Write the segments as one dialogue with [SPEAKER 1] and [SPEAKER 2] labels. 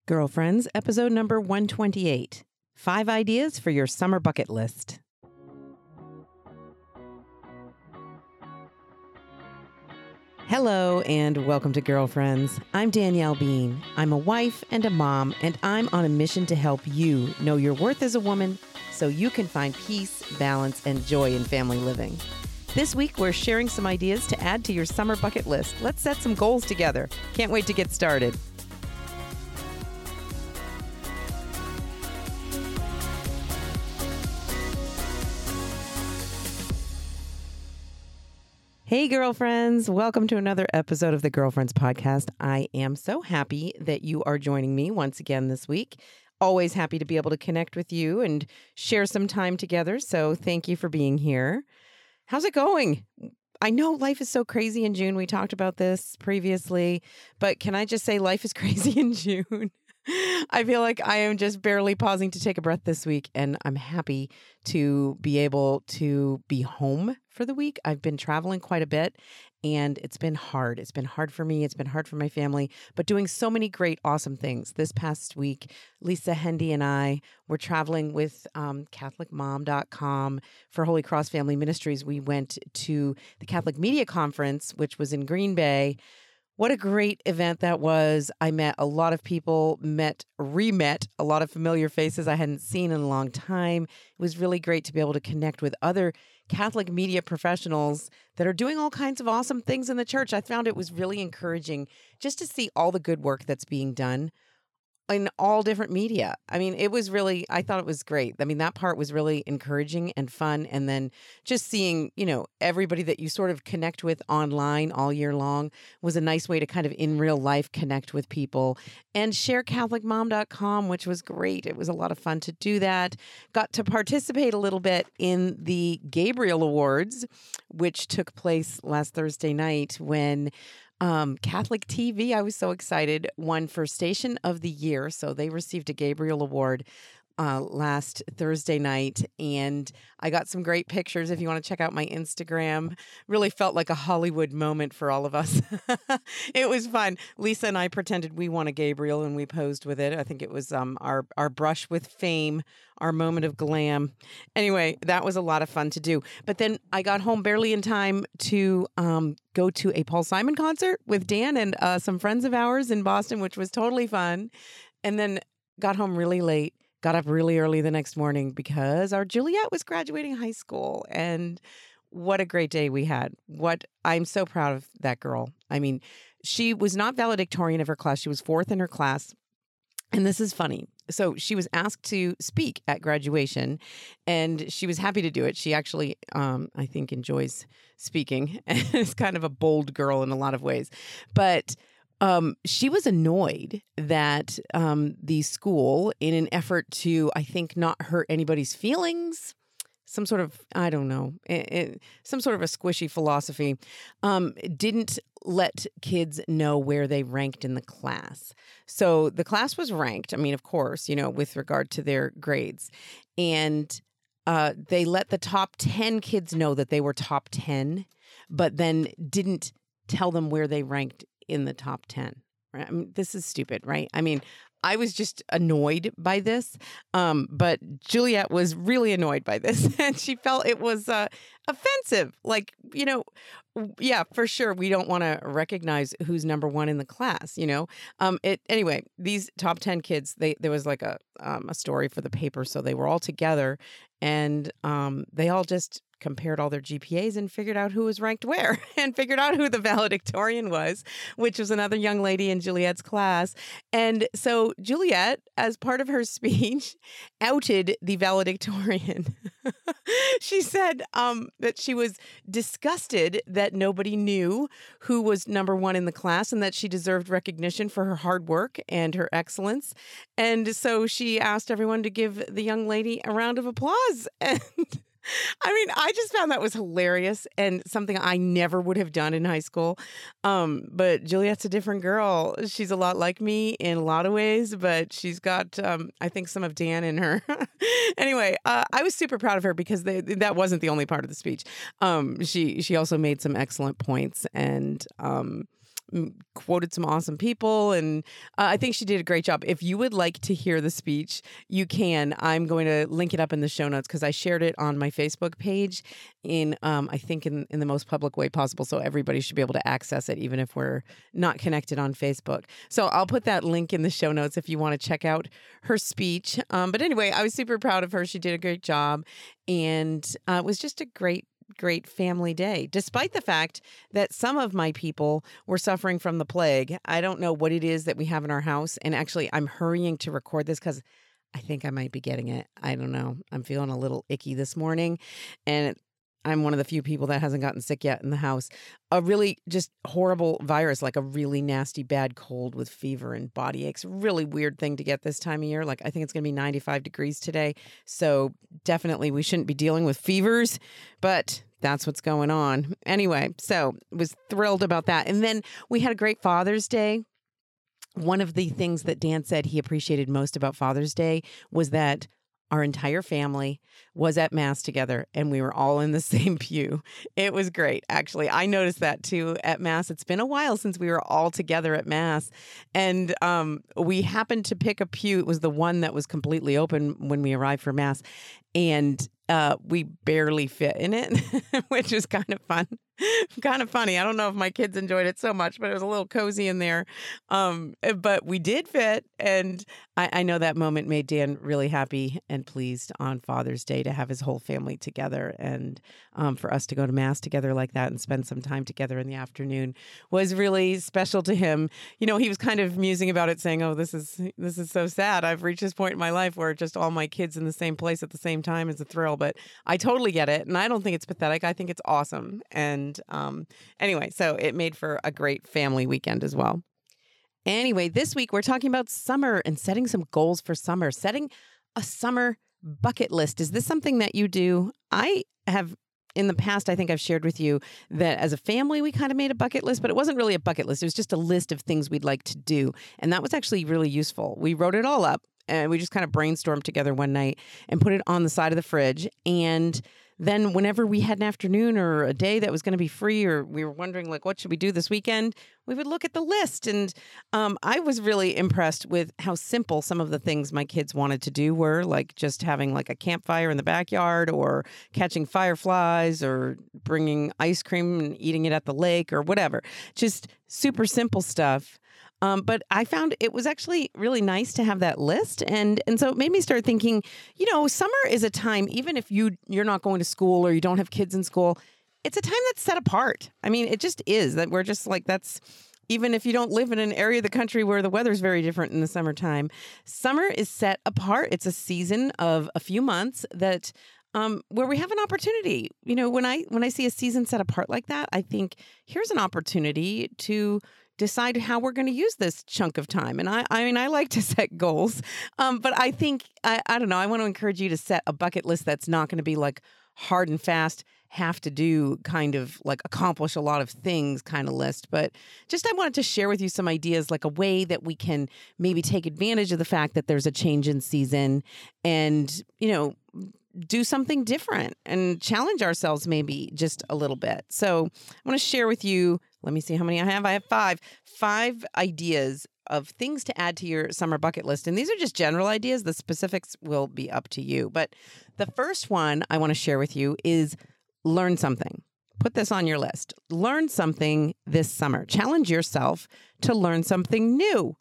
[SPEAKER 1] Girlfriends, episode number 128. 5 ideas for your summer bucket list. Hello and welcome to Girlfriends. I'm Danielle Bean. I'm a wife and a mom, and I'm on a mission to help you know your worth as a woman so you can find peace, balance, and joy in family living. This week, we're sharing some ideas to add to your summer bucket list. Let's set some goals together. Can't wait to get started. Hey, girlfriends. Welcome to another episode of the Girlfriends Podcast. I am so happy that you are joining me once again this week. Always happy to be able to connect with you and share some time together. So thank you for being here. How's it going? I know life is so crazy in June. We talked about this previously, but can I just say life is crazy in June? I feel like I am just barely pausing to take a breath this week, and I'm happy to be able to be home for the week. I've been traveling quite a bit, and it's been hard. It's been hard for me. It's been hard for my family, but doing so many great, awesome things. This past week, Lisa Hendy and I were traveling with CatholicMom.com for Holy Cross Family Ministries. We went to the Catholic Media Conference, which was in Green Bay. What a great event that was. I met a lot of people, re-met a lot of familiar faces I hadn't seen in a long time. It was really great to be able to connect with other Catholic media professionals that are doing all kinds of awesome things in the church. I found it was really encouraging just to see all the good work that's being done in all different media. I mean, I thought it was great. I mean, that part was really encouraging and fun. And then just seeing, everybody that you sort of connect with online all year long was a nice way to kind of in real life connect with people and share CatholicMom.com, which was great. It was a lot of fun to do that. Got to participate a little bit in the Gabriel Awards, which took place last Thursday night when Catholic TV, I was so excited, won for Station of the Year. So they received a Gabriel Award last Thursday night, and I got some great pictures. If you want to check out my Instagram, really felt like a Hollywood moment for all of us. It was fun. Lisa and I pretended we won a Gabriel, and we posed with it. I think it was our brush with fame, our moment of glam. Anyway, that was a lot of fun to do. But then I got home barely in time to go to a Paul Simon concert with Dan and some friends of ours in Boston, which was totally fun. And then got home really late. Got up really early the next morning because our Juliet was graduating high school, and what a great day we had. I'm so proud of that girl. I mean, she was not valedictorian of her class. She was 4th in her class. And this is funny. So she was asked to speak at graduation, and she was happy to do it. She actually, I think, enjoys speaking and is kind of a bold girl in a lot of ways. But she was annoyed that the school, in an effort to, I think, not hurt anybody's feelings, some sort of, I don't know, some sort of a squishy philosophy, didn't let kids know where they ranked in the class. So the class was ranked, I mean, of course, with regard to their grades. And they let the top 10 kids know that they were top 10, but then didn't tell them where they ranked in the top 10. Right? I mean, this is stupid, right? I mean, I was just annoyed by this, but Juliet was really annoyed by this, and she felt it was offensive. Like, yeah, for sure, we don't want to recognize who's number one in the class, Anyway, these top 10 kids, there was like a story for the paper, so they were all together, and they all just compared all their GPAs and figured out who was ranked where and figured out who the valedictorian was, which was another young lady in Juliet's class. And so Juliet, as part of her speech, outed the valedictorian. She said that she was disgusted that nobody knew who was number one in the class and that she deserved recognition for her hard work and her excellence. And so she asked everyone to give the young lady a round of applause. And I mean, I just found that was hilarious and something I never would have done in high school. But Juliet's a different girl. She's a lot like me in a lot of ways, but she's got, I think, some of Dan in her. Anyway, I was super proud of her because that wasn't the only part of the speech. She also made some excellent points and quoted some awesome people, and I think she did a great job. If you would like to hear the speech, you can. I'm going to link it up in the show notes because I shared it on my Facebook page I think in the most public way possible. So everybody should be able to access it, even if we're not connected on Facebook. So I'll put that link in the show notes if you want to check out her speech. But anyway, I was super proud of her. She did a great job, and it was just a great family day, despite the fact that some of my people were suffering from the plague. I don't know what it is that we have in our house. And actually, I'm hurrying to record this because I think I might be getting it. I don't know. I'm feeling a little icky this morning. And I'm one of the few people that hasn't gotten sick yet in the house. A really just horrible virus, like a really nasty bad cold with fever and body aches. Really weird thing to get this time of year. Like, I think it's going to be 95 degrees today. So definitely we shouldn't be dealing with fevers, but that's what's going on. Anyway, so was thrilled about that. And then we had a great Father's Day. One of the things that Dan said he appreciated most about Father's Day was that our entire family was at Mass together and we were all in the same pew. It was great, actually. I noticed that too at Mass. It's been a while since we were all together at Mass. And we happened to pick a pew. It was the one that was completely open when we arrived for Mass. And we barely fit in it, which was kind of fun. Kind of funny. I don't know if my kids enjoyed it so much, but it was a little cozy in there. But we did fit. And I know that moment made Dan really happy and pleased on Father's Day to have his whole family together. And for us to go to Mass together like that and spend some time together in the afternoon was really special to him. You know, he was kind of musing about it, saying, oh, this is so sad. I've reached this point in my life where just all my kids in the same place at the same time is a thrill. But I totally get it. And I don't think it's pathetic. I think it's awesome. And anyway, so it made for a great family weekend as well. Anyway, this week we're talking about summer and setting some goals for summer, setting a summer bucket list. Is this something that you do? I have in the past, I think I've shared with you that as a family, we kind of made a bucket list, but it wasn't really a bucket list. It was just a list of things we'd like to do. And that was actually really useful. We wrote it all up and we just kind of brainstormed together one night and put it on the side of the fridge. And then whenever we had an afternoon or a day that was going to be free, or we were wondering, like, what should we do this weekend? We would look at the list. And I was really impressed with how simple some of the things my kids wanted to do were, like just having like a campfire in the backyard or catching fireflies or bringing ice cream and eating it at the lake or whatever. Just super simple stuff. But I found it was actually really nice to have that list. And so it made me start thinking, you know, summer is a time, even if you're not going to school or you don't have kids in school, it's a time that's set apart. I mean, it just is that we're just like, that's, even if you don't live in an area of the country where the weather's very different in the summertime, summer is set apart. It's a season of a few months that where we have an opportunity. You know, when I see a season set apart like that, I think here's an opportunity to decide how we're going to use this chunk of time. And I mean, I like to set goals, but I think, I don't know, I want to encourage you to set a bucket list that's not going to be like hard and fast, have to do kind of like accomplish a lot of things kind of list. But just I wanted to share with you some ideas, like a way that we can maybe take advantage of the fact that there's a change in season and, you know, do something different and challenge ourselves maybe just a little bit. So I want to share with you, let me see how many I have. I have five ideas of things to add to your summer bucket list. And these are just general ideas. The specifics will be up to you. But the first one I want to share with you is learn something. Put this on your list. Learn something this summer. Challenge yourself to learn something new.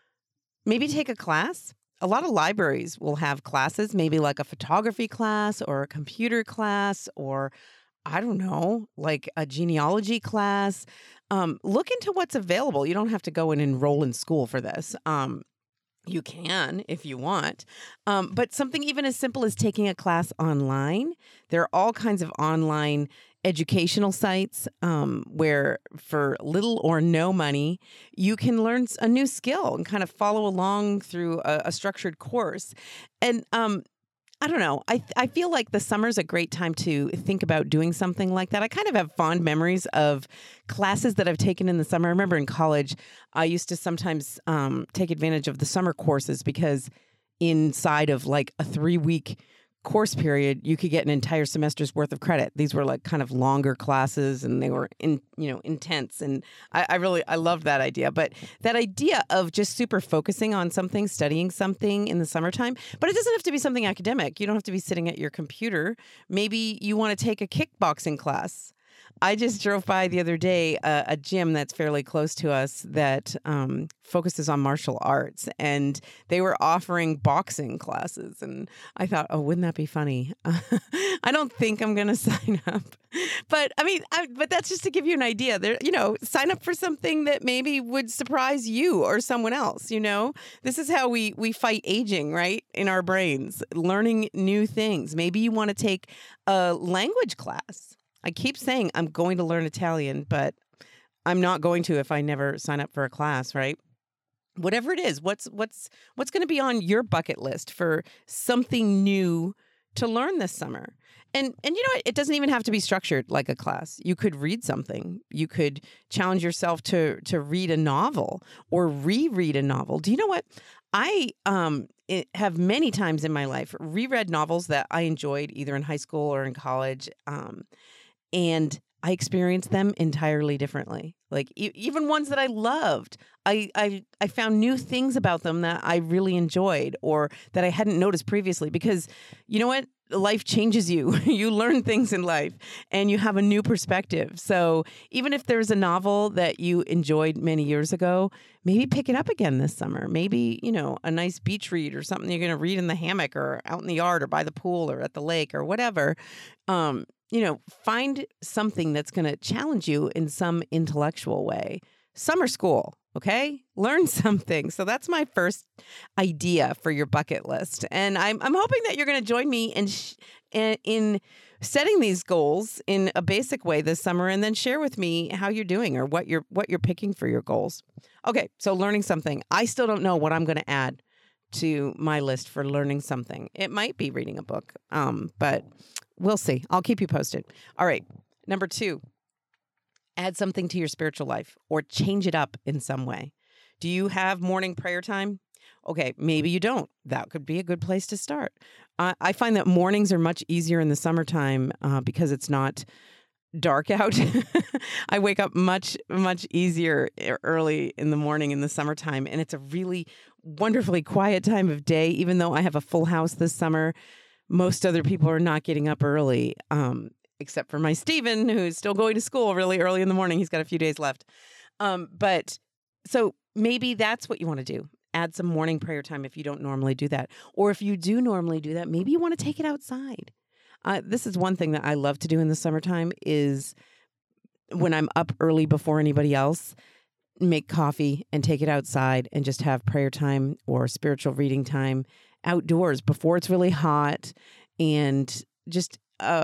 [SPEAKER 1] Maybe take a class. A lot of libraries will have classes, maybe like a photography class or a computer class or, I don't know, like a genealogy class. Look into what's available. You don't have to go and enroll in school for this. You can if you want. But something even as simple as taking a class online. There are all kinds of online educational sites where for little or no money, you can learn a new skill and kind of follow along through a structured course. And I don't know. I feel like the summer's a great time to think about doing something like that. I kind of have fond memories of classes that I've taken in the summer. I remember in college, I used to sometimes take advantage of the summer courses because inside of like a 3-week course period, you could get an entire semester's worth of credit. These were like kind of longer classes, and they were intense. And I loved that idea. But that idea of just super focusing on something, studying something in the summertime, but it doesn't have to be something academic. You don't have to be sitting at your computer. Maybe you want to take a kickboxing class. I just drove by the other day a gym that's fairly close to us that focuses on martial arts, and they were offering boxing classes. And I thought, oh, wouldn't that be funny? I don't think I'm going to sign up, but I mean, but that's just to give you an idea. There, sign up for something that maybe would surprise you or someone else. This is how we fight aging, right? In our brains, learning new things. Maybe you want to take a language class. I keep saying I'm going to learn Italian, but I'm not going to if I never sign up for a class, right? Whatever it is, what's going to be on your bucket list for something new to learn this summer? And it doesn't even have to be structured like a class. You could read something. You could challenge yourself to read a novel or reread a novel. Do you know what? I have many times in my life reread novels that I enjoyed either in high school or in college. And I experienced them entirely differently. Like even ones that I loved, I found new things about them that I really enjoyed or that I hadn't noticed previously. Because you know what? Life changes you. You learn things in life and you have a new perspective. So even if there's a novel that you enjoyed many years ago, maybe pick it up again this summer. Maybe, a nice beach read or something you're going to read in the hammock or out in the yard or by the pool or at the lake or whatever. Find something that's going to challenge you in some intellectual way. Summer school, okay? Learn something. So that's my first idea for your bucket list. And I'm hoping that you're going to join me in setting these goals in a basic way this summer, and then share with me how you're doing or what you're picking for your goals. Okay, so learning something. I still don't know what I'm going to add to my list for learning something. It might be reading a book, but we'll see. I'll keep you posted. All right. Number 2, add something to your spiritual life or change it up in some way. Do you have morning prayer time? Okay, maybe you don't. That could be a good place to start. I find that mornings are much easier in the summertime because it's not dark out. I wake up much, much easier early in the morning in the summertime, and it's a really wonderfully quiet time of day. Even though I have a full house this summer, most other people are not getting up early, except for my Steven, who's still going to school really early in the morning. He's got a few days left. But so maybe that's what you want to do. Add some morning prayer time if you don't normally do that. Or if you do normally do that, maybe you want to take it outside. This is one thing that I love to do in the summertime is when I'm up early before anybody else, make coffee and take it outside and just have prayer time or spiritual reading time outdoors before it's really hot, and just,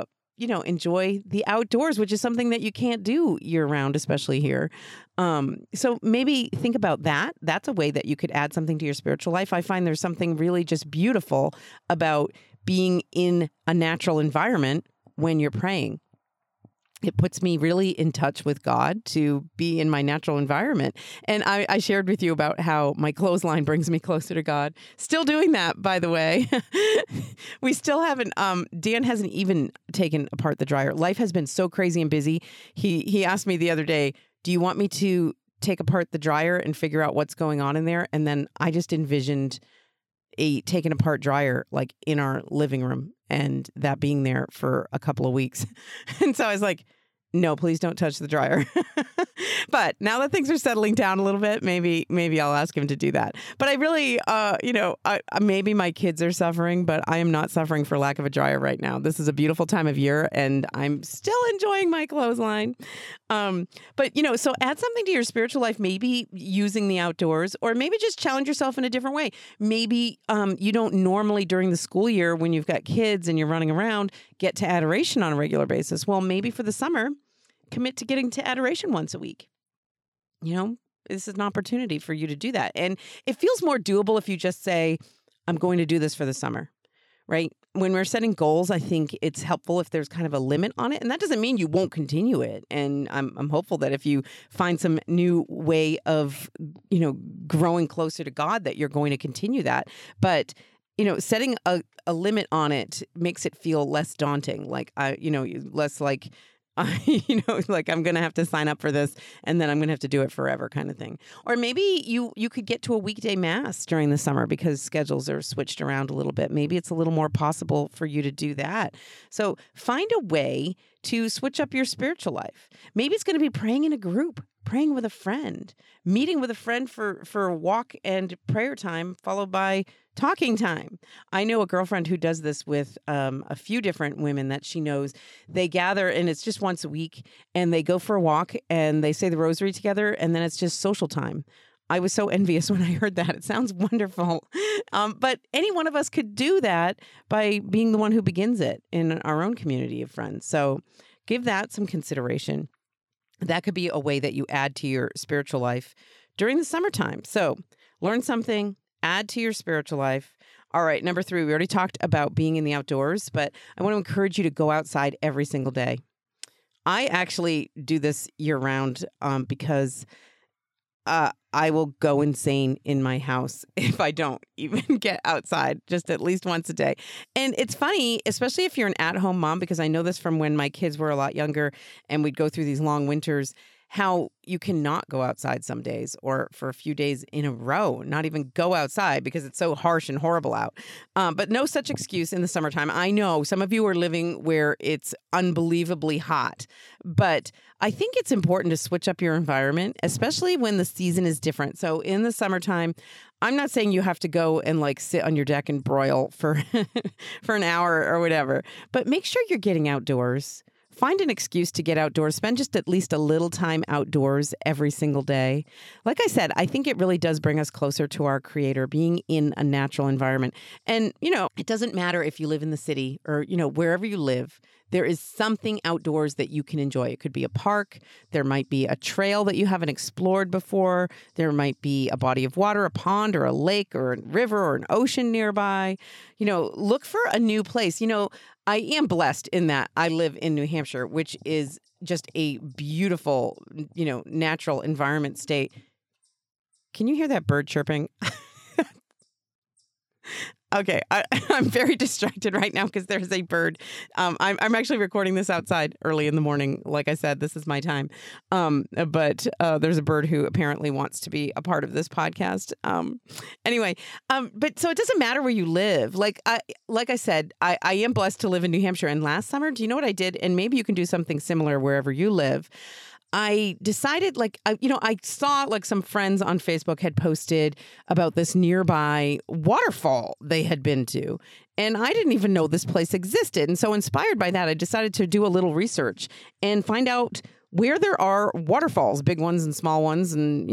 [SPEAKER 1] enjoy the outdoors, which is something that you can't do year round, especially here. So maybe think about that. That's a way that you could add something to your spiritual life. I find there's something really just beautiful about being in a natural environment when you're praying. It puts me really in touch with God to be in my natural environment. And I shared with you about how my clothesline brings me closer to God. Still doing that, by the way. We still haven't, Dan hasn't even taken apart the dryer. Life has been so crazy and busy. He asked me the other day, do you want me to take apart the dryer and figure out what's going on in there? And then I just envisioned a taken apart dryer like in our living room and that being there for a couple of weeks. And so I was like, no, please don't touch the dryer. But now that things are settling down a little bit, maybe I'll ask him to do that. But I really, maybe my kids are suffering, but I am not suffering for lack of a dryer right now. This is a beautiful time of year, and I'm still enjoying my clothesline. So add something to your spiritual life, maybe using the outdoors, or maybe just challenge yourself in a different way. Maybe you don't normally during the school year when you've got kids and you're running around get to adoration on a regular basis. Well, maybe for the summer, commit to getting to adoration once a week. This is an opportunity for you to do that. And it feels more doable if you just say, I'm going to do this for the summer, right? When we're setting goals, I think it's helpful if there's kind of a limit on it. And that doesn't mean you won't continue it. And I'm hopeful that if you find some new way of, growing closer to God, that you're going to continue that. But setting a limit on it makes it feel less daunting. Like less like, like I'm going to have to sign up for this and then I'm going to have to do it forever kind of thing. Or maybe you could get to a weekday mass during the summer because schedules are switched around a little bit. Maybe it's a little more possible for you to do that. So find a way to switch up your spiritual life. Maybe it's going to be praying in a group, praying with a friend, meeting with a friend for a walk and prayer time, followed by talking time. I know a girlfriend who does this with a few different women that she knows. They gather and it's just once a week and they go for a walk and they say the rosary together and then it's just social time. I was so envious when I heard that. It sounds wonderful. But any one of us could do that by being the one who begins it in our own community of friends. So give that some consideration. That could be a way that you add to your spiritual life during the summertime. So learn something, add to your spiritual life. All right, number 3, we already talked about being in the outdoors, but I want to encourage you to go outside every single day. I actually do this year round because I will go insane in my house if I don't even get outside just at least once a day. And it's funny, especially if you're an at-home mom, because I know this from when my kids were a lot younger and we'd go through these long winters, how you cannot go outside some days or for a few days in a row, not even go outside because it's so harsh and horrible out. But no such excuse in the summertime. I know some of you are living where it's unbelievably hot, but I think it's important to switch up your environment, especially when the season is different. So in the summertime, I'm not saying you have to go and like sit on your deck and broil for for an hour or whatever, but make sure you're getting outdoors. Find an excuse to get outdoors. Spend just at least a little time outdoors every single day. Like I said, I think it really does bring us closer to our Creator, being in a natural environment. And, it doesn't matter if you live in the city or, wherever you live, there is something outdoors that you can enjoy. It could be a park. There might be a trail that you haven't explored before. There might be a body of water, a pond or a lake or a river or an ocean nearby. Look for a new place. I am blessed in that I live in New Hampshire, which is just a beautiful, natural environment state. Can you hear that bird chirping? Okay, I'm very distracted right now because there's a bird. I'm actually recording this outside early in the morning. Like I said, this is my time. But there's a bird who apparently wants to be a part of this podcast. Anyway, but so it doesn't matter where you live. Like I said, I am blessed to live in New Hampshire. And last summer, do you know what I did? And maybe you can do something similar wherever you live. I decided I saw some friends on Facebook had posted about this nearby waterfall they had been to. And I didn't even know this place existed. And so inspired by that, I decided to do a little research and find out where there are waterfalls, big ones and small ones, and,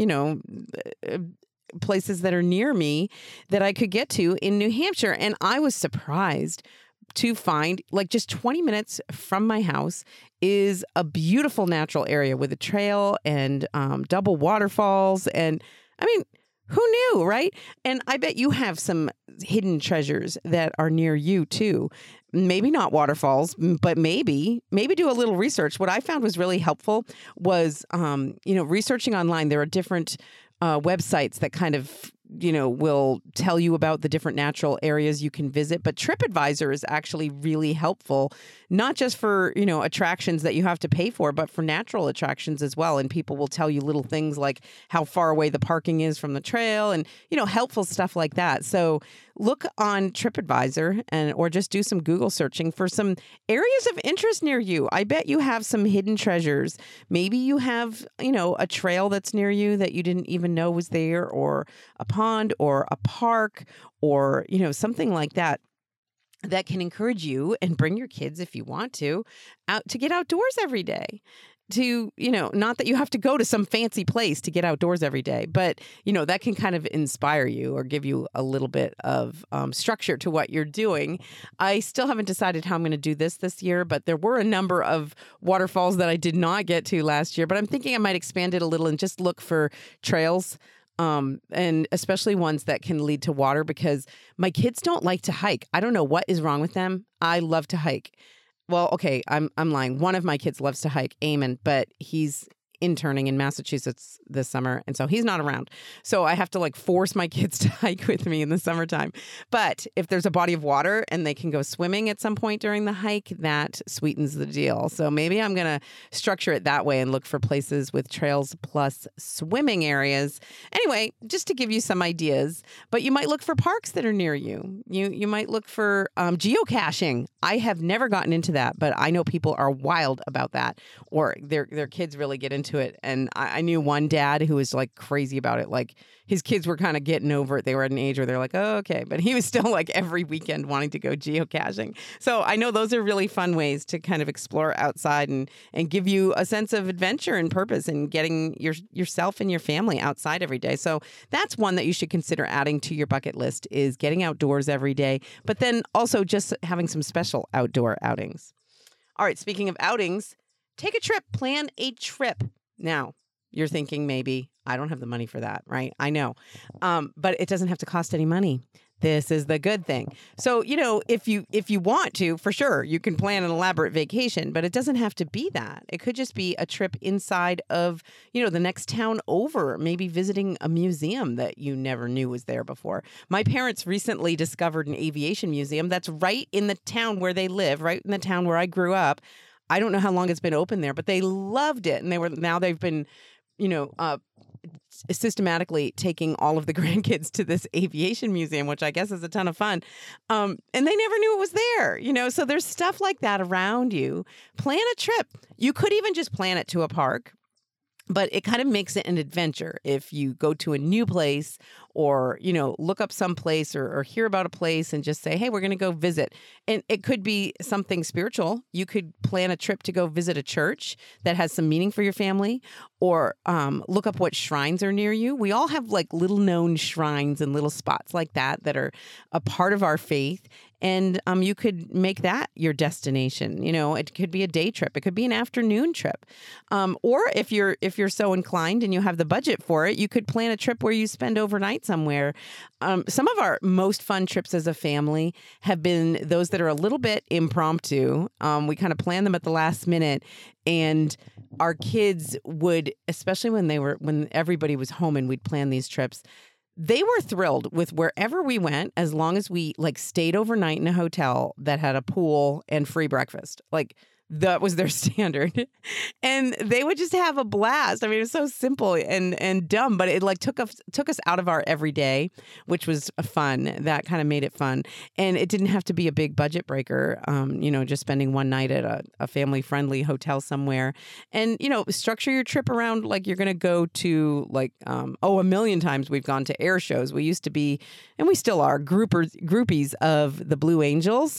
[SPEAKER 1] places that are near me that I could get to in New Hampshire. And I was surprised to find just 20 minutes from my house is a beautiful natural area with a trail and double waterfalls. And I mean, who knew, right? And I bet you have some hidden treasures that are near you too. Maybe not waterfalls, but maybe do a little research. What I found was really helpful was, researching online. There are different websites that kind of will tell you about the different natural areas you can visit. But TripAdvisor is actually really helpful, not just for, attractions that you have to pay for, but for natural attractions as well. And people will tell you little things like how far away the parking is from the trail and, helpful stuff like that. So look on TripAdvisor or just do some Google searching for some areas of interest near you. I bet you have some hidden treasures. Maybe you have, a trail that's near you that you didn't even know was there, or a pond or a park or, something like that can encourage you and bring your kids, if you want to, out to get outdoors every day. To, not that you have to go to some fancy place to get outdoors every day, but, that can kind of inspire you or give you a little bit of structure to what you're doing. I still haven't decided how I'm going to do this year, but there were a number of waterfalls that I did not get to last year, but I'm thinking I might expand it a little and just look for trails. And especially ones that can lead to water, because my kids don't like to hike. I don't know what is wrong with them. I love to hike. Well, okay, I'm lying. One of my kids loves to hike, Eamon, but he's interning in Massachusetts this summer, and so he's not around. So I have to like force my kids to hike with me in the summertime. But if there's a body of water and they can go swimming at some point during the hike, that sweetens the deal. So maybe I'm going to structure it that way and look for places with trails plus swimming areas. Anyway, just to give you some ideas, but you might look for parks that are near you. You might look for geocaching. I have never gotten into that, but I know people are wild about that, or their kids really get into it. And I knew one dad who was like crazy about it. Like his kids were kind of getting over it. They were at an age where they're like, oh, okay. But he was still like every weekend wanting to go geocaching. So I know those are really fun ways to kind of explore outside and give you a sense of adventure and purpose and getting yourself and your family outside every day. So that's one that you should consider adding to your bucket list, is getting outdoors every day, but then also just having some special outdoor outings. All right, speaking of outings, take a trip, plan a trip. Now, you're thinking maybe, I don't have the money for that, right? I know. But it doesn't have to cost any money. This is the good thing. So, if you want to, for sure, you can plan an elaborate vacation, but it doesn't have to be that. It could just be a trip inside of, the next town over, maybe visiting a museum that you never knew was there before. My parents recently discovered an aviation museum that's right in the town where they live, right in the town where I grew up. I don't know how long it's been open there, but they loved it. And they've been, systematically taking all of the grandkids to this aviation museum, which I guess is a ton of fun. And they never knew it was there, so there's stuff like that around you. Plan a trip. You could even just plan it to a park, but it kind of makes it an adventure if you go to a new place or, look up some place or hear about a place and just say, hey, we're going to go visit. And it could be something spiritual. You could plan a trip to go visit a church that has some meaning for your family, or look up what shrines are near you. We all have like little known shrines and little spots like that are a part of our faith. And you could make that your destination. It could be a day trip. It could be an afternoon trip. Or if you're so inclined and you have the budget for it, you could plan a trip where you spend overnight somewhere. Some of our most fun trips as a family have been those that are a little bit impromptu. We kind of plan them at the last minute, and our kids would, especially when everybody was home and we'd plan these trips, they were thrilled with wherever we went, as long as we stayed overnight in a hotel that had a pool and free breakfast. That was their standard. And they would just have a blast. I mean, it was so simple and dumb, but it took us out of our everyday, which was fun. That kind of made it fun. And it didn't have to be a big budget breaker, just spending one night at a family-friendly hotel somewhere. And, structure your trip around you're going to go to a million times we've gone to air shows. We used to be, and we still are, groupies of the Blue Angels.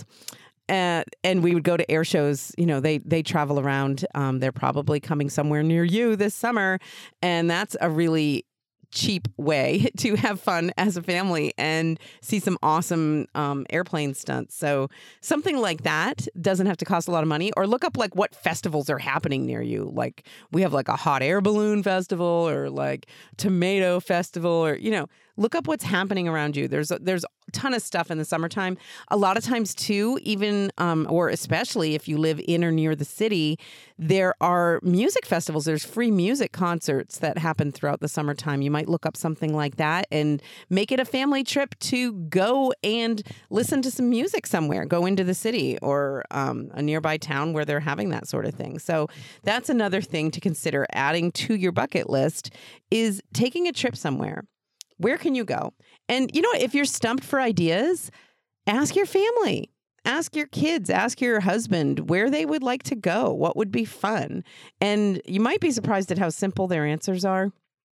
[SPEAKER 1] And we would go to air shows. They travel around. They're probably coming somewhere near you this summer. And that's a really cheap way to have fun as a family and see some awesome airplane stunts. So something like that doesn't have to cost a lot of money. Or look up what festivals are happening near you. We have a hot air balloon festival, or tomato festival, or look up what's happening around you. There's a ton of stuff in the summertime. A lot of times too, even or especially if you live in or near the city, there are music festivals. There's free music concerts that happen throughout the summertime. You might look up something like that and make it a family trip to go and listen to some music somewhere. Go into the city or a nearby town where they're having that sort of thing. So that's another thing to consider adding to your bucket list, is taking a trip somewhere. Where can you go? And if you're stumped for ideas, ask your family, ask your kids, ask your husband where they would like to go, what would be fun. And you might be surprised at how simple their answers are.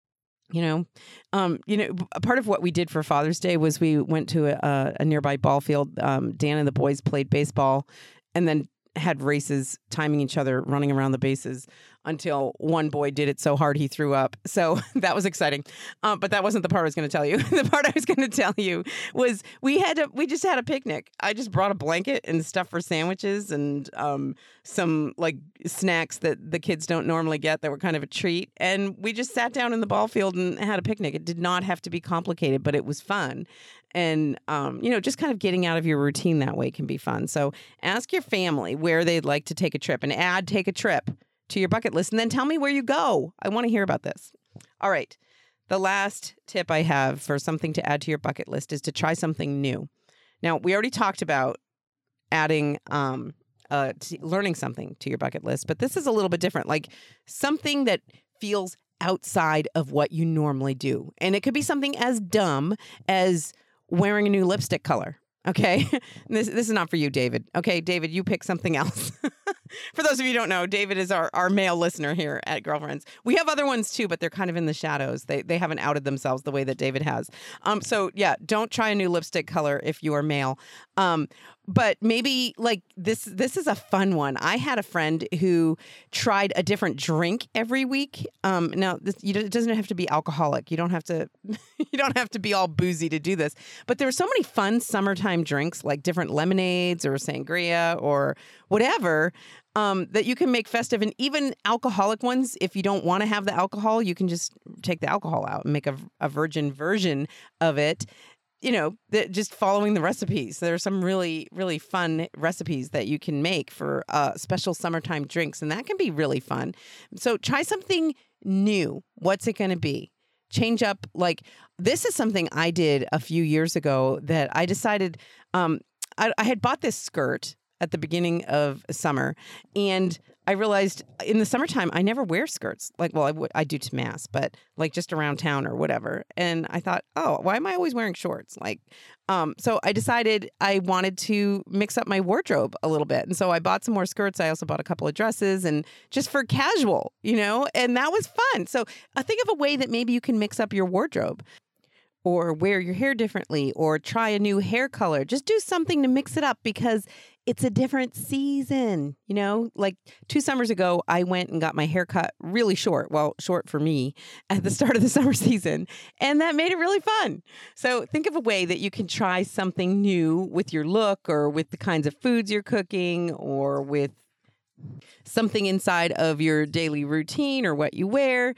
[SPEAKER 1] A part of what we did for Father's Day was we went to a nearby ball field. Dan and the boys played baseball and then had races timing each other, running around the bases until one boy did it so hard he threw up. So that was exciting. But that wasn't the part I was going to tell you. The part I was going to tell you was we just had a picnic. I just brought a blanket and stuff for sandwiches and some snacks that the kids don't normally get that were kind of a treat. And we just sat down in the ball field and had a picnic. It did not have to be complicated, but it was fun. And, just kind of getting out of your routine that way can be fun. So ask your family where they'd like to take a trip, and take a trip to your bucket list, and then tell me where you go. I want to hear about this. All right. The last tip I have for something to add to your bucket list is to try something new. Now, we already talked about adding, learning something to your bucket list, but this is a little bit different, like something that feels outside of what you normally do. And it could be something as dumb as wearing a new lipstick color. Okay. This is not for you, David. Okay, David, you pick something else. For those of you who don't know, David is our male listener here at Girlfriends. We have other ones too, but they're kind of in the shadows. They haven't outed themselves the way that David has. So yeah, don't try a new lipstick color if you are male. But maybe like this is a fun one. I had a friend who tried a different drink every week. Now it doesn't have to be alcoholic. You don't have to be all boozy to do this. But there are so many fun summertime drinks like different lemonades or sangria or whatever that you can make festive, and even alcoholic ones. If you don't want to have the alcohol, you can just take the alcohol out and make a virgin version of it. You know, just following the recipes. There are some really, really fun recipes that you can make for special summertime drinks, and that can be really fun. So try something new. What's it going to be? Change up. Like, this is something I did a few years ago that I decided I had bought this skirt at the beginning of summer, and I realized in the summertime, I never wear skirts. Like, well, I do to mass, but like just around town or whatever. And I thought, oh, why am I always wearing shorts? Like, so I decided I wanted to mix up my wardrobe a little bit. And so I bought some more skirts. I also bought a couple of dresses, and just for casual, you know, and that was fun. So I think of a way that maybe you can mix up your wardrobe, or wear your hair differently, or try a new hair color. Just do something to mix it up because it's a different season. You know, like 2 summers ago, I went and got my hair cut really short. Well, short for me at the start of the summer season. And that made it really fun. So think of a way that you can try something new with your look, or with the kinds of foods you're cooking, or with something inside of your daily routine or what you wear.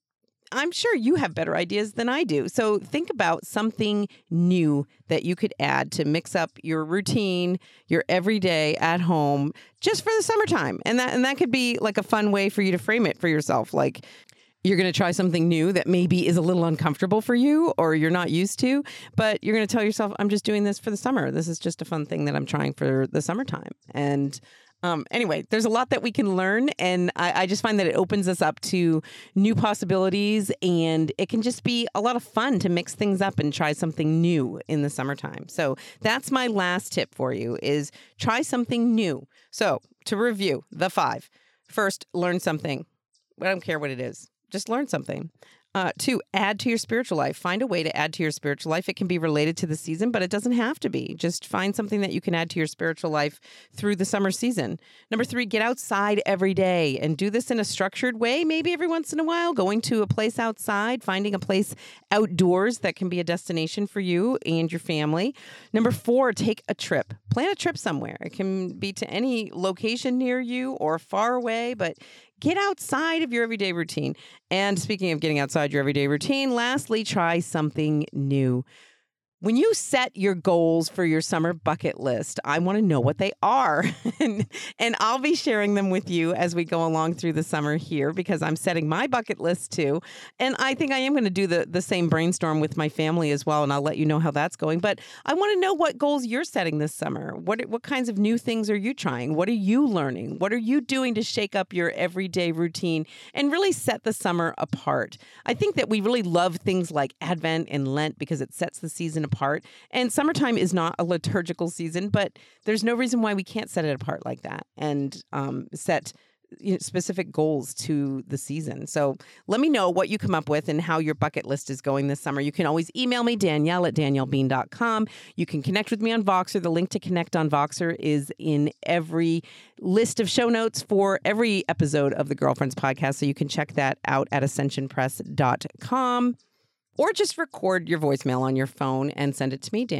[SPEAKER 1] I'm sure you have better ideas than I do. So think about something new that you could add to mix up your routine, your everyday at home, just for the summertime. And that could be like a fun way for you to frame it for yourself. Like, you're going to try something new that maybe is a little uncomfortable for you or you're not used to, but you're going to tell yourself, I'm just doing this for the summer. This is just a fun thing that I'm trying for the summertime. And anyway, there's a lot that we can learn, and I just find that it opens us up to new possibilities, and it can just be a lot of fun to mix things up and try something new in the summertime. So that's my last tip for you, is try something new. So to review the 5, first, learn something. I don't care what it is. Just learn something. 2, add to your spiritual life. Find a way to add to your spiritual life. It can be related to the season, but it doesn't have to be. Just find something that you can add to your spiritual life through the summer season. Number 3, get outside every day and do this in a structured way. Maybe every once in a while, going to a place outside, finding a place outdoors that can be a destination for you and your family. Number 4, take a trip. Plan a trip somewhere. It can be to any location near you or far away, but get outside of your everyday routine. And speaking of getting outside your everyday routine, lastly, try something new. When you set your goals for your summer bucket list, I want to know what they are. and I'll be sharing them with you as we go along through the summer here, because I'm setting my bucket list too. And I think I am going to do the same brainstorm with my family as well, and I'll let you know how that's going. But I want to know what goals you're setting this summer. What kinds of new things are you trying? What are you learning? What are you doing to shake up your everyday routine and really set the summer apart? I think that we really love things like Advent and Lent because it sets the season apart. And summertime is not a liturgical season, but there's no reason why we can't set it apart like that and set specific goals to the season. So let me know what you come up with and how your bucket list is going this summer. You can always email me, Danielle@daniellebean.com. You can connect with me on Voxer. The link to connect on Voxer is in every list of show notes for every episode of the Girlfriends podcast. So you can check that out at ascensionpress.com. Or just record your voicemail on your phone and send it to me,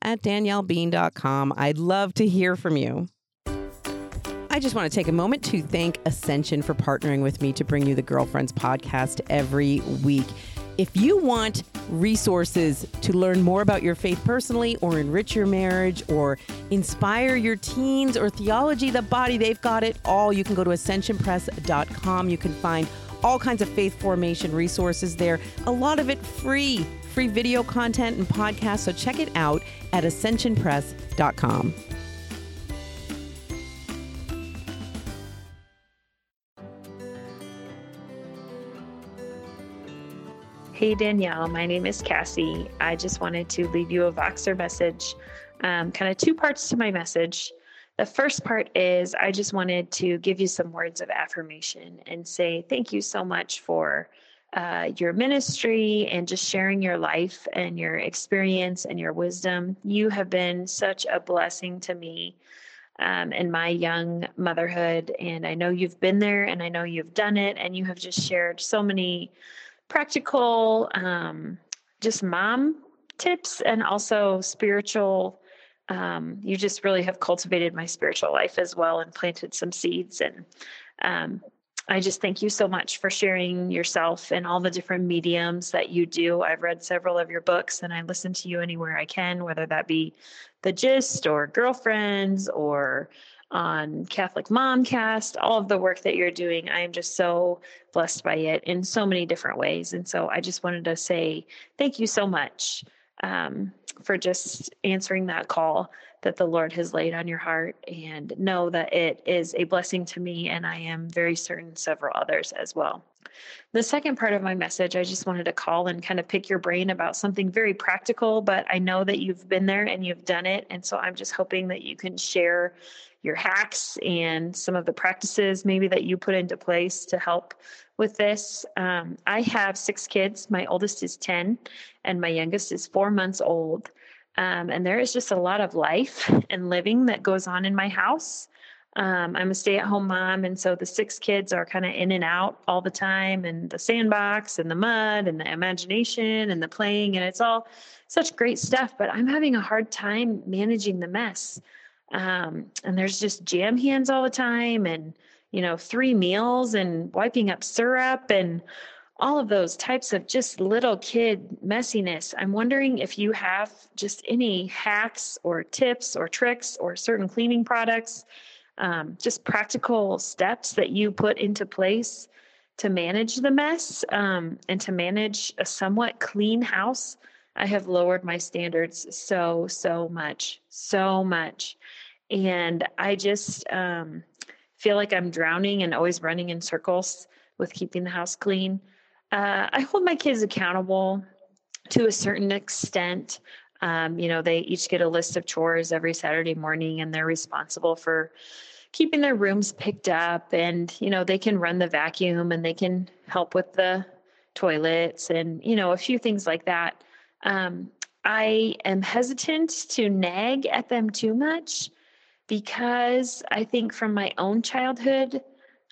[SPEAKER 1] Danielle@daniellebean.com. I'd love to hear from you. I just want to take a moment to thank Ascension for partnering with me to bring you the Girlfriends podcast every week. If you want resources to learn more about your faith personally, or enrich your marriage, or inspire your teens, or theology, the body, they've got it all. You can go to ascensionpress.com. You can find all kinds of faith formation resources there. A lot of it free video content and podcasts. So check it out at ascensionpress.com.
[SPEAKER 2] Hey Danielle, my name is Cassie. I just wanted to leave you a Voxer message, kind of two parts to my message. The first part is I just wanted to give you some words of affirmation and say thank you so much for your ministry and just sharing your life and your experience and your wisdom. You have been such a blessing to me in my young motherhood, and I know you've been there and I know you've done it, and you have just shared so many practical, just mom tips and also spiritual. You just really have cultivated my spiritual life as well and planted some seeds. And I just thank you so much for sharing yourself and all the different mediums that you do. I've read several of your books and I listen to you anywhere I can, whether that be The Gist or Girlfriends or on Catholic Momcast, all of the work that you're doing. I am just so blessed by it in so many different ways. And so I just wanted to say thank you so much for just answering that call that the Lord has laid on your heart, and know that it is a blessing to me, and I am very certain several others as well. The second part of my message, I just wanted to call and kind of pick your brain about something very practical, but I know that you've been there and you've done it. And so I'm just hoping that you can share your hacks and some of the practices maybe that you put into place to help with this. I have 6 kids. My oldest is 10 and my youngest is 4 months old. And there is just a lot of life and living that goes on in my house. I'm a stay-at-home mom, and so the 6 kids are kind of in and out all the time, and the sandbox and the mud and the imagination and the playing, and it's all such great stuff, but I'm having a hard time managing the mess. And there's just jam hands all the time, and 3 meals and wiping up syrup and all of those types of just little kid messiness. I'm wondering if you have just any hacks or tips or tricks or certain cleaning products, just practical steps that you put into place to manage the mess, and to manage a somewhat clean house. I have lowered my standards so much. And I just feel like I'm drowning and always running in circles with keeping the house clean. I hold my kids accountable to a certain extent. They each get a list of chores every Saturday morning, and they're responsible for keeping their rooms picked up, and, they can run the vacuum and they can help with the toilets and, a few things like that. I am hesitant to nag at them too much because I think from my own childhood,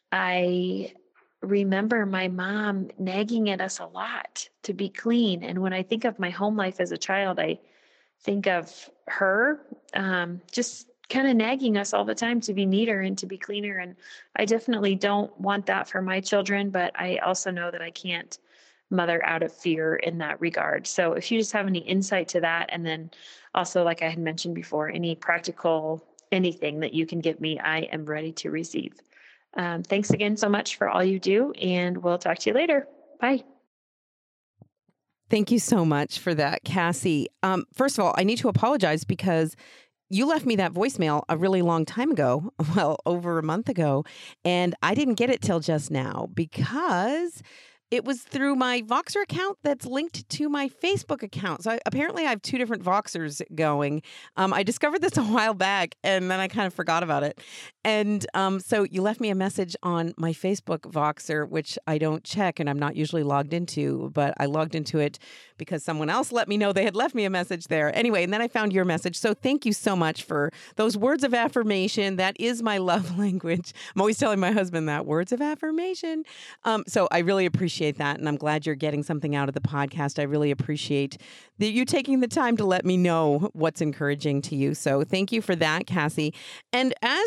[SPEAKER 2] I remember my mom nagging at us a lot to be clean. And when I think of my home life as a child, I think of her just kind of nagging us all the time to be neater and to be cleaner. And I definitely don't want that for my children, but I also know that I can't mother out of fear in that regard. So if you just have any insight to that, and then also, like I had mentioned before, any practical, anything that you can give me, I am ready to receive. Thanks again so much for all you do, and we'll talk to you later. Bye.
[SPEAKER 1] Thank you so much for that, Cassie. First of all, I need to apologize because you left me that voicemail a really long time ago, well, over a month ago, and I didn't get it till just now because it was through my Voxer account that's linked to my Facebook account. So apparently I have 2 different Voxers going. I discovered this a while back, and then I kind of forgot about it. And so you left me a message on my Facebook Voxer, which I don't check and I'm not usually logged into, but I logged into it because someone else let me know they had left me a message there. Anyway, and then I found your message. So thank you so much for those words of affirmation. That is my love language. I'm always telling my husband that, words of affirmation. So I really appreciate that. And I'm glad you're getting something out of the podcast. I really appreciate you taking the time to let me know what's encouraging to you. So thank you for that, Cassie. And as to your other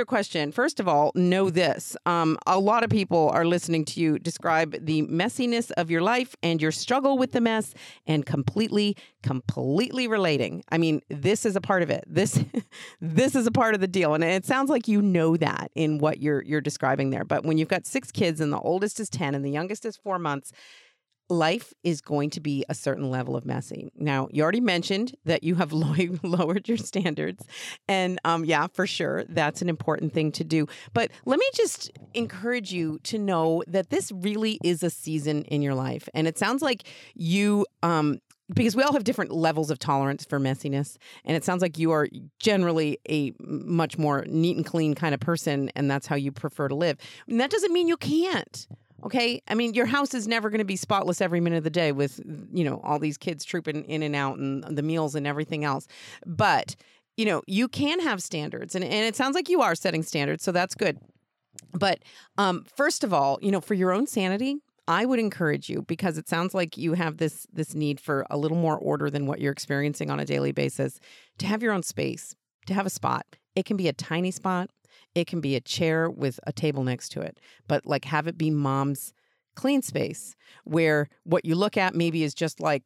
[SPEAKER 1] question. First of all, know this. A lot of people are listening to you describe the messiness of your life and your struggle with the mess and completely relating. I mean, this is a part of it. This is a part of the deal. And it sounds like you know that in what you're describing there. But when you've got 6 kids and the oldest is 10 and the youngest is 4 months, life is going to be a certain level of messy. Now, you already mentioned that you have lowered your standards. And yeah, for sure, that's an important thing to do. But let me just encourage you to know that this really is a season in your life. And it sounds like you... because we all have different levels of tolerance for messiness. And it sounds like you are generally a much more neat and clean kind of person, and that's how you prefer to live. And that doesn't mean you can't. Okay. I mean, your house is never going to be spotless every minute of the day with, all these kids trooping in and out and the meals and everything else. But, you can have standards, and it sounds like you are setting standards. So that's good. But first of all, for your own sanity, I would encourage you, because it sounds like you have this need for a little more order than what you're experiencing on a daily basis, to have your own space, to have a spot. It can be a tiny spot. It can be a chair with a table next to it, but have it be mom's clean space where what you look at maybe is just a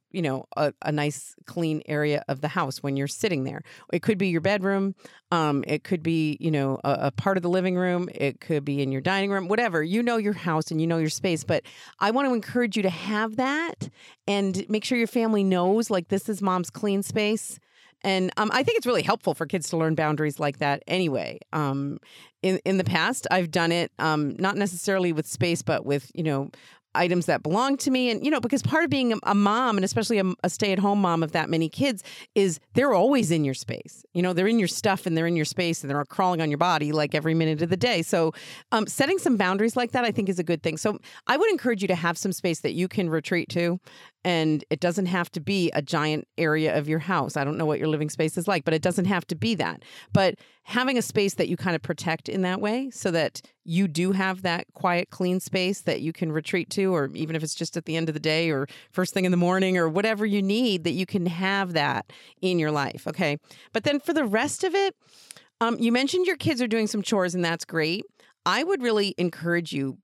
[SPEAKER 1] nice clean area of the house when you're sitting there. It could be your bedroom. It could be, a part of the living room. It could be in your dining room, whatever. Your house and your space. But I want to encourage you to have that and make sure your family knows this is mom's clean space. And I think it's really helpful for kids to learn boundaries like that anyway. In the past, I've done it not necessarily with space, but with, items that belong to me. And, because part of being a mom, and especially a stay-at-home mom of that many kids, is they're always in your space. They're in your stuff and they're in your space and they're crawling on your body every minute of the day. So setting some boundaries like that, I think, is a good thing. So I would encourage you to have some space that you can retreat to. And it doesn't have to be a giant area of your house. I don't know what your living space is like, but it doesn't have to be that. But having a space that you kind of protect in that way, so that you do have that quiet, clean space that you can retreat to, or even if it's just at the end of the day or first thing in the morning or whatever you need, that you can have that in your life. Okay. But then for the rest of it, you mentioned your kids are doing some chores, and that's great. I would really encourage you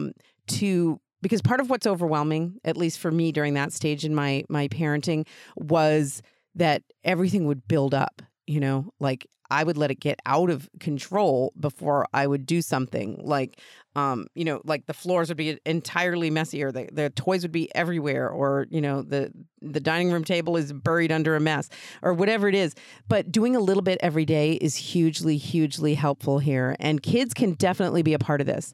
[SPEAKER 1] because part of what's overwhelming, at least for me during that stage in my parenting, was that everything would build up, I would let it get out of control before I would do something the floors would be entirely messy, or the toys would be everywhere, or, the dining room table is buried under a mess, or whatever it is. But doing a little bit every day is hugely, hugely helpful here. And kids can definitely be a part of this.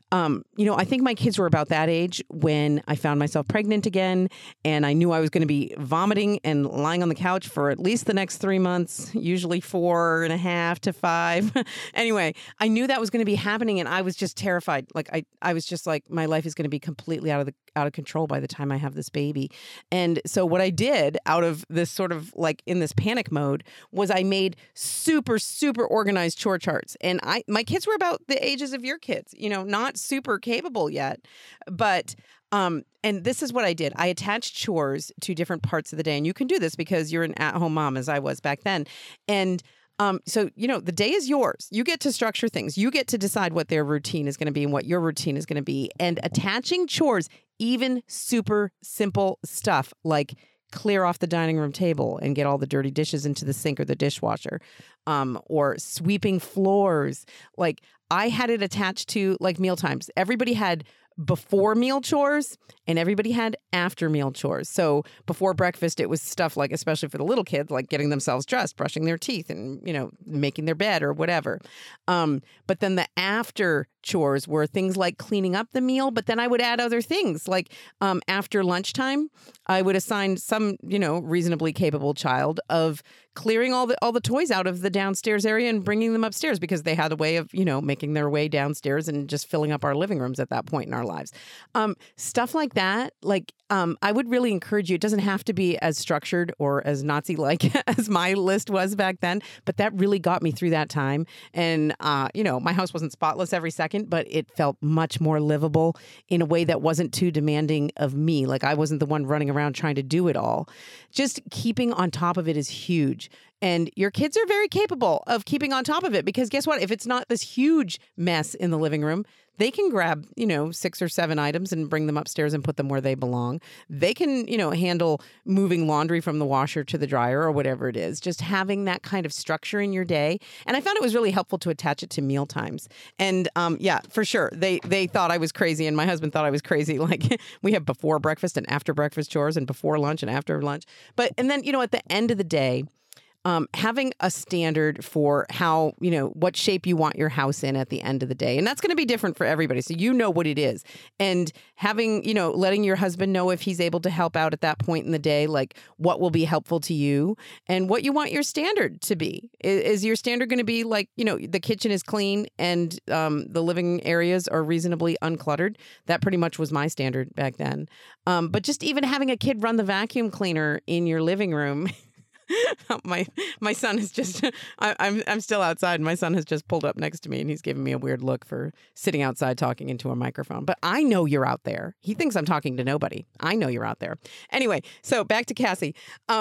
[SPEAKER 1] I think my kids were about that age when I found myself pregnant again, and I knew I was going to be vomiting and lying on the couch for at least the next 3 months, usually 4.5 to 5. Anyway, I knew that was going to be happening, and I was just terrified. I was just my life is going to be completely out of control by the time I have this baby. And so what I did out of this sort of in this panic mode was I made super, super organized chore charts. And my kids were about the ages of your kids, not super capable yet, but and this is what I did. I attached chores to different parts of the day, and you can do this because you're an at-home mom, as I was back then. And so, the day is yours. You get to structure things. You get to decide what their routine is going to be and what your routine is going to be. And attaching chores, even super simple stuff like clear off the dining room table and get all the dirty dishes into the sink or the dishwasher, or sweeping floors. I had it attached to meal times. Everybody had before meal chores and everybody had after meal chores. So before breakfast, it was stuff especially for the little kids, getting themselves dressed, brushing their teeth, and, making their bed or whatever. But then the after chores were things like cleaning up the meal, but then I would add other things after lunchtime, I would assign some, reasonably capable child of clearing all the toys out of the downstairs area and bringing them upstairs, because they had a way of, making their way downstairs and just filling up our living rooms at that point in our lives. Stuff like that. I would really encourage you. It doesn't have to be as structured or as Nazi-like as my list was back then, but that really got me through that time. And, my house wasn't spotless every second, but it felt much more livable in a way that wasn't too demanding of me. I wasn't the one running around trying to do it all. Just keeping on top of it is huge. And your kids are very capable of keeping on top of it because guess what? If it's not this huge mess in the living room, they can grab, 6 or 7 items and bring them upstairs and put them where they belong. They can, handle moving laundry from the washer to the dryer or whatever it is. Just having that kind of structure in your day. And I found it was really helpful to attach it to meal times. And for sure, they thought I was crazy and my husband thought I was crazy. Like we have before breakfast and after breakfast chores and before lunch and after lunch. And then, at the end of the day, having a standard for how, what shape you want your house in at the end of the day. And that's going to be different for everybody. So you know what it is. And having, letting your husband know if he's able to help out at that point in the day, like what will be helpful to you and what you want your standard to be. Is your standard going to be like, the kitchen is clean and the living areas are reasonably uncluttered? That pretty much was my standard back then. But just even having a kid run the vacuum cleaner in your living room. My son is just, I'm still outside. My son has just pulled up next to me and he's giving me a weird look for sitting outside talking into a microphone. But I know you're out there. He thinks I'm talking to nobody. I know you're out there. Anyway, so back to Cassie.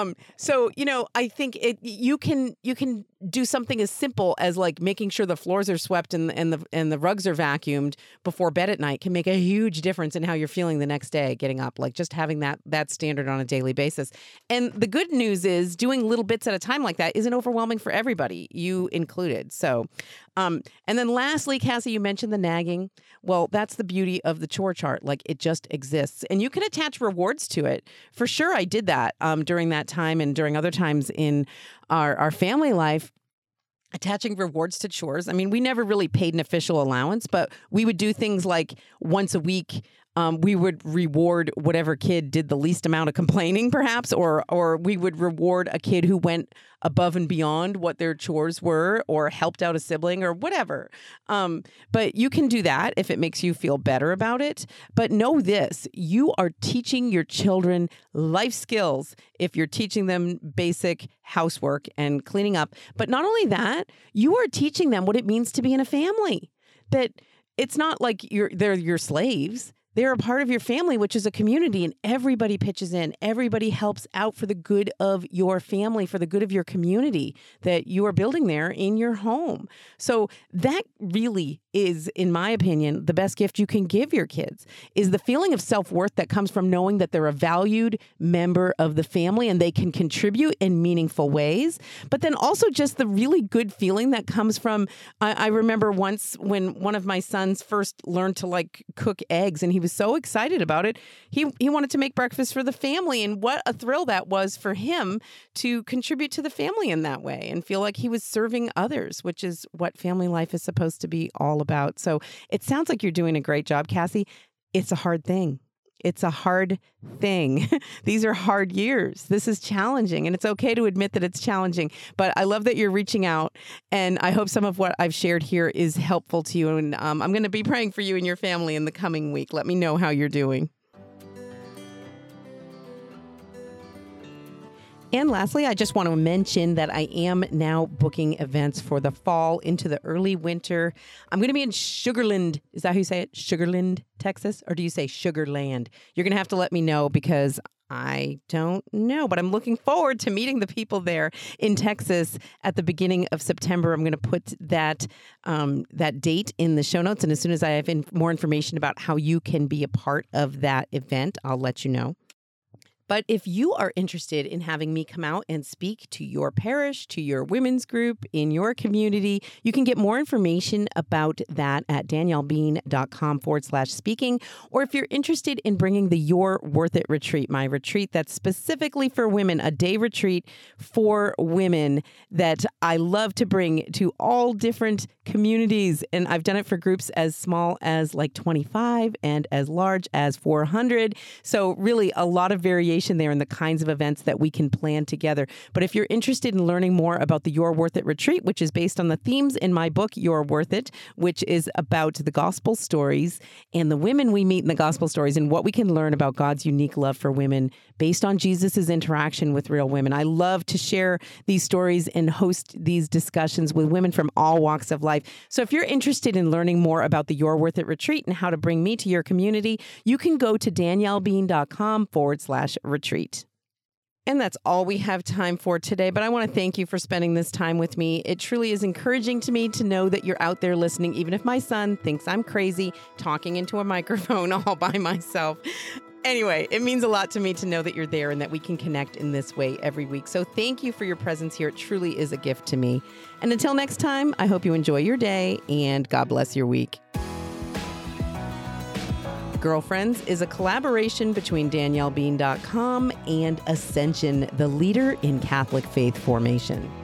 [SPEAKER 1] I think you can do something as simple as like making sure the floors are swept and the rugs are vacuumed before bed at night can make a huge difference in how you're feeling the next day getting up. Like just having that standard on a daily basis. And the good news is doing little bits at a time like that isn't overwhelming for everybody, you included. So, and then lastly, Cassie, you mentioned the nagging. Well, that's the beauty of the chore chart. Like it just exists and you can attach rewards to it. For sure. I did that during that time and during other times in our family life. Attaching rewards to chores. I mean, we never really paid an official allowance, but we would do things like once a week. We would reward whatever kid did the least amount of complaining, perhaps, or we would reward a kid who went above and beyond what their chores were or helped out a sibling or whatever. But you can do that if it makes you feel better about it. But know this, you are teaching your children life skills if you're teaching them basic housework and cleaning up. But not only that, you are teaching them what it means to be in a family. That it's not like they're your slaves. They're a part of your family, which is a community, and everybody pitches in. Everybody helps out for the good of your family, for the good of your community that you are building there in your home. So that really is, in my opinion, the best gift you can give your kids is the feeling of self-worth that comes from knowing that they're a valued member of the family and they can contribute in meaningful ways. But then also just the really good feeling that comes from, I remember once when one of my sons first learned to cook eggs and he was so excited about it. He wanted to make breakfast for the family. And what a thrill that was for him to contribute to the family in that way and feel like he was serving others, which is what family life is supposed to be all about. So it sounds like you're doing a great job, Cassie. It's a hard thing. It's a hard thing. These are hard years. This is challenging, and it's okay to admit that it's challenging. But I love that you're reaching out, and I hope some of what I've shared here is helpful to you. And I'm going to be praying for you and your family in the coming week. Let me know how you're doing. And lastly, I just want to mention that I am now booking events for the fall into the early winter. I'm going to be in Sugar Land. Is that how you say it? Sugar Land, Texas? Or do you say Sugar Land? You're going to have to let me know because I don't know, but I'm looking forward to meeting the people there in Texas at the beginning of September. I'm going to put that date in the show notes. And as soon as I have more information about how you can be a part of that event, I'll let you know. But if you are interested in having me come out and speak to your parish, to your women's group, in your community, you can get more information about that at daniellebean.com/speaking. Or if you're interested in bringing the You're Worth It retreat, my retreat that's specifically for women, a day retreat for women that I love to bring to all different communities. And I've done it for groups as small as 25 and as large as 400. So really a lot of variation there in the kinds of events that we can plan together. But if you're interested in learning more about the You're Worth It retreat, which is based on the themes in my book, You're Worth It, which is about the gospel stories and the women we meet in the gospel stories and what we can learn about God's unique love for women based on Jesus's interaction with real women. I love to share these stories and host these discussions with women from all walks of life. So if you're interested in learning more about the You're Worth It retreat and how to bring me to your community, you can go to daniellebean.com/retreat. And that's all we have time for today. But I want to thank you for spending this time with me. It truly is encouraging to me to know that you're out there listening, even if my son thinks I'm crazy talking into a microphone all by myself. Anyway, it means a lot to me to know that you're there and that we can connect in this way every week. So thank you for your presence here. It truly is a gift to me. And until next time, I hope you enjoy your day and God bless your week. Girlfriends is a collaboration between DanielleBean.com and Ascension, the leader in Catholic faith formation.